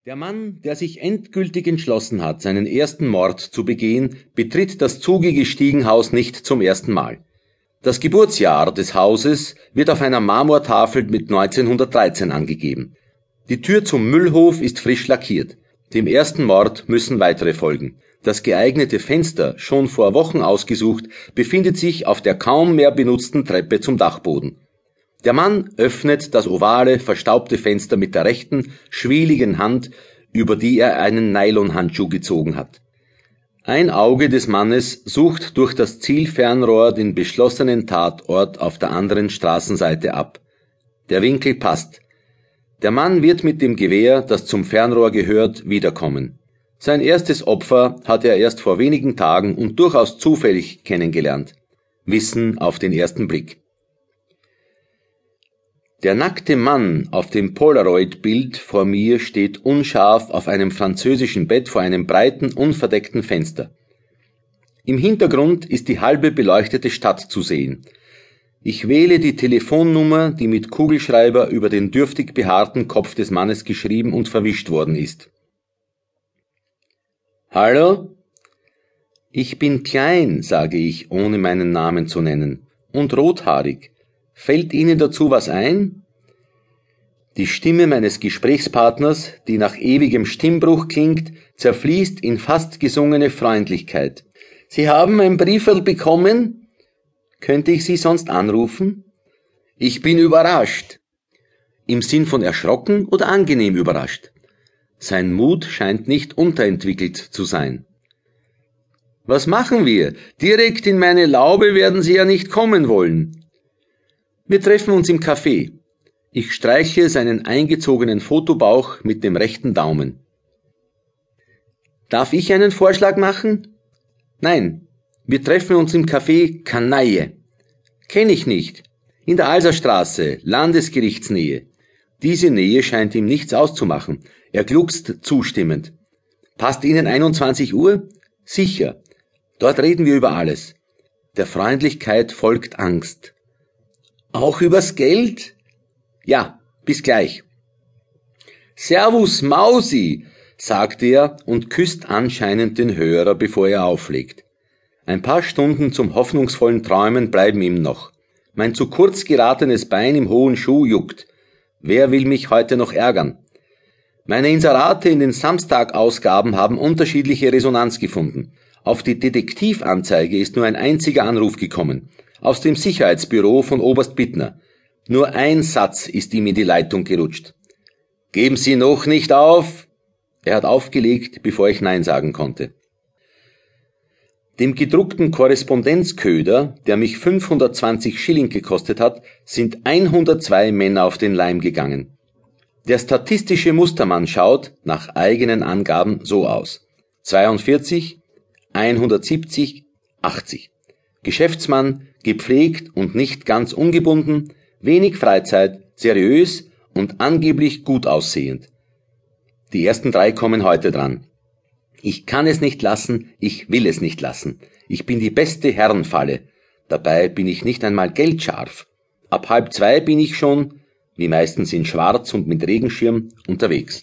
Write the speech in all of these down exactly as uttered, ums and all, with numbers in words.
Der Mann, der sich endgültig entschlossen hat, seinen ersten Mord zu begehen, betritt das zugige Stiegenhaus nicht zum ersten Mal. Das Geburtsjahr des Hauses wird auf einer Marmortafel mit neunzehnhundertdreizehn angegeben. Die Tür zum Müllhof ist frisch lackiert. Dem ersten Mord müssen weitere folgen. Das geeignete Fenster, schon vor Wochen ausgesucht, befindet sich auf der kaum mehr benutzten Treppe zum Dachboden. Der Mann öffnet das ovale, verstaubte Fenster mit der rechten, schwieligen Hand, über die er einen Nylonhandschuh gezogen hat. Ein Auge des Mannes sucht durch das Zielfernrohr den beschlossenen Tatort auf der anderen Straßenseite ab. Der Winkel passt. Der Mann wird mit dem Gewehr, das zum Fernrohr gehört, wiederkommen. Sein erstes Opfer hat er erst vor wenigen Tagen und durchaus zufällig kennengelernt. Wissen auf den ersten Blick. Der nackte Mann auf dem Polaroid-Bild vor mir steht unscharf auf einem französischen Bett vor einem breiten, unverdeckten Fenster. Im Hintergrund ist die halbe beleuchtete Stadt zu sehen. Ich wähle die Telefonnummer, die mit Kugelschreiber über den dürftig behaarten Kopf des Mannes geschrieben und verwischt worden ist. »Hallo? Ich bin klein«, sage ich, ohne meinen Namen zu nennen, »und rothaarig. Fällt Ihnen dazu was ein?« Die Stimme meines Gesprächspartners, die nach ewigem Stimmbruch klingt, zerfließt in fast gesungene Freundlichkeit. »Sie haben ein Brieferl bekommen? Könnte ich Sie sonst anrufen?« »Ich bin überrascht.« Im Sinn von erschrocken oder angenehm überrascht? Sein Mut scheint nicht unterentwickelt zu sein. »Was machen wir? Direkt in meine Laube werden Sie ja nicht kommen wollen.« Wir treffen uns im Café. Ich streiche seinen eingezogenen Fotobauch mit dem rechten Daumen. »Darf ich einen Vorschlag machen?« »Nein, wir treffen uns im Café Canaille.« »Kenn ich nicht. In der Alserstraße, Landesgerichtsnähe.« Diese Nähe scheint ihm nichts auszumachen. Er gluckst zustimmend. »Passt Ihnen einundzwanzig Uhr? Sicher. Dort reden wir über alles.« Der Freundlichkeit folgt Angst. »Auch übers Geld?« »Ja, bis gleich.« »Servus, Mausi«, sagt er und küsst anscheinend den Hörer, bevor er auflegt. Ein paar Stunden zum hoffnungsvollen Träumen bleiben ihm noch. Mein zu kurz geratenes Bein im hohen Schuh juckt. Wer will mich heute noch ärgern? Meine Inserate in den Samstagausgaben haben unterschiedliche Resonanz gefunden. Auf die Detektivanzeige ist nur ein einziger Anruf gekommen. Aus dem Sicherheitsbüro von Oberst Bittner. Nur ein Satz ist ihm in die Leitung gerutscht. »Geben Sie noch nicht auf?« Er hat aufgelegt, bevor ich Nein sagen konnte. Dem gedruckten Korrespondenzköder, der mich fünfhundertzwanzig Schilling gekostet hat, sind hundertzwei Männer auf den Leim gegangen. Der statistische Mustermann schaut, nach eigenen Angaben, so aus. zweiundvierzig, hundertsiebzig, achtzig. Geschäftsmann, gepflegt und nicht ganz ungebunden, wenig Freizeit, seriös und angeblich gut aussehend. Die ersten drei kommen heute dran. Ich kann es nicht lassen, ich will es nicht lassen. Ich bin die beste Herrenfalle. Dabei bin ich nicht einmal geldscharf. Ab halb zwei bin ich schon, wie meistens in schwarz und mit Regenschirm, unterwegs.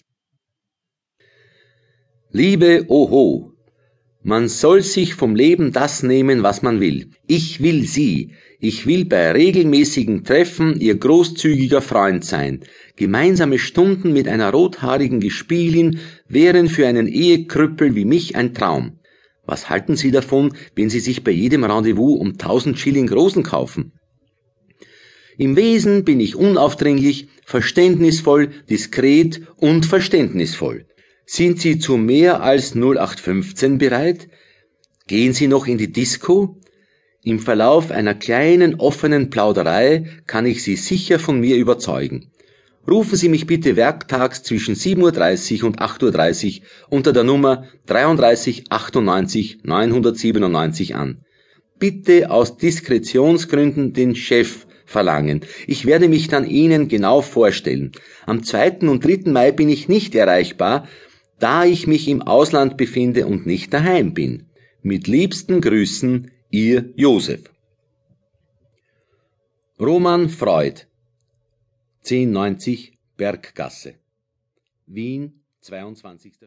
Liebe Oho, man soll sich vom Leben das nehmen, was man will. Ich will Sie. Ich will bei regelmäßigen Treffen Ihr großzügiger Freund sein. Gemeinsame Stunden mit einer rothaarigen Gespielin wären für einen Ehekrüppel wie mich ein Traum. Was halten Sie davon, wenn Sie sich bei jedem Rendezvous um tausend Schilling Rosen kaufen? Im Wesen bin ich unaufdringlich, verständnisvoll, diskret und verständnisvoll. Sind Sie zu mehr als null acht fünfzehn bereit? Gehen Sie noch in die Disco? Im Verlauf einer kleinen offenen Plauderei kann ich Sie sicher von mir überzeugen. Rufen Sie mich bitte werktags zwischen sieben Uhr dreißig und acht Uhr dreißig unter der Nummer dreiunddreißig achtundneunzig neunhundertsiebenundneunzig an. Bitte aus Diskretionsgründen den Chef verlangen. Ich werde mich dann Ihnen genau vorstellen. Am zweiten und dritten Mai bin ich nicht erreichbar, da ich mich im Ausland befinde und nicht daheim bin. Mit liebsten Grüßen, Ihr Josef. Roman Freud, zehn neunzig Berggasse, Wien, zweiundzwanzigster